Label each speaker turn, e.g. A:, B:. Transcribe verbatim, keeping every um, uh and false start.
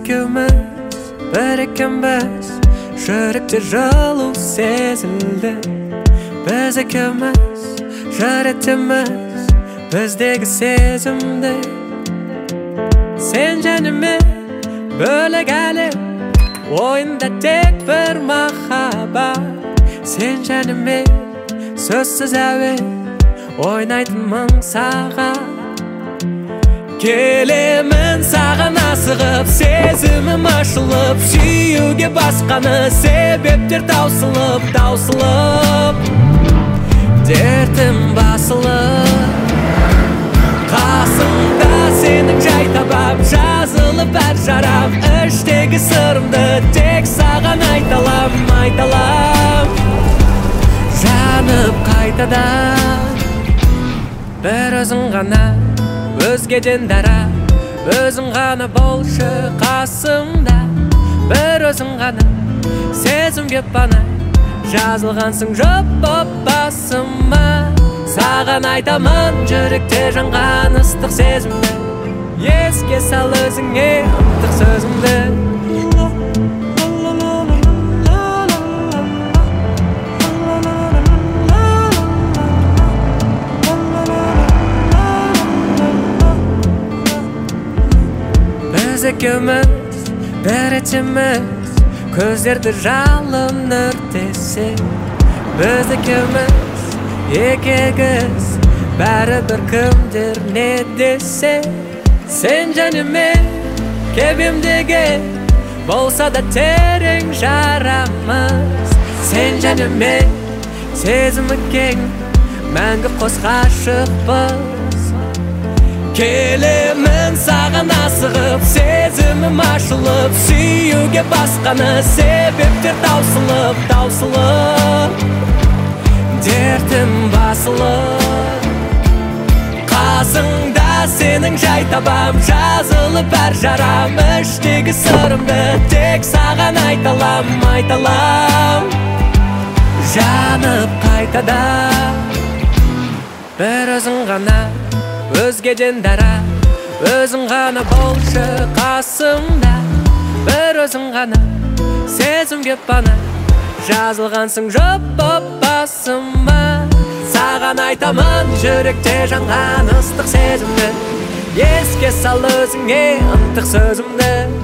A: екеуміз бір екенбіз, жүректе жылу сезілді. Біз екеуміз жүректеміз, біздегі сезімді. Сен және мен бөлек әлем, ойында тек бір махаббат. Сен және мен сөзсіз әуен, ойнайтын мың сағат. Келемін саған асығып, сезімім ашылып, сүйуге басқаны себептер таусылып, таусылып, дертім басылып. Қасымда сенің жай табам, жазылып әр жарам, іштегі сырымды тек саған айталам, айталам. Жанып қайтадан бір өзің ғана, өзгеден дара, өзің ғана болшы қасымда. Бір өзің ғана сезімге пана, жазылғансың жоқ боп басыма. Саған айтамын жүректе жанған ыстық сезімді, еске сал өзіңе ынтық сөзімді. Біз екеуміз бір етеміз, көздерді жалын өртесе. Біз екеуміз екі егіз, бәрі бір кімдер не десе. Сен және мен кебемдегі, болса да терең жарамыз. Сен және мен сезімі кең, мәңгі қос ғашықпыз. Келемін саған асығып, сезімім ашылып, сүйуге басқаны себептер таусылып, таусылып, дертім басылып. Қасыңда сенің жай табам, жазылып әр жарам, іштегі сырымды тек саған айталам, айталам. Жанып қайтадан бір өзің ғана, өзгеден дара, өзің ғана болшы қасымда. Бір өзің ғана сезімге пана, жазылғансың жоқ боп басыма. Саған айтамын жүректе жанған ыстық сезімді, еске сал өзіңе ынтық сөзімді.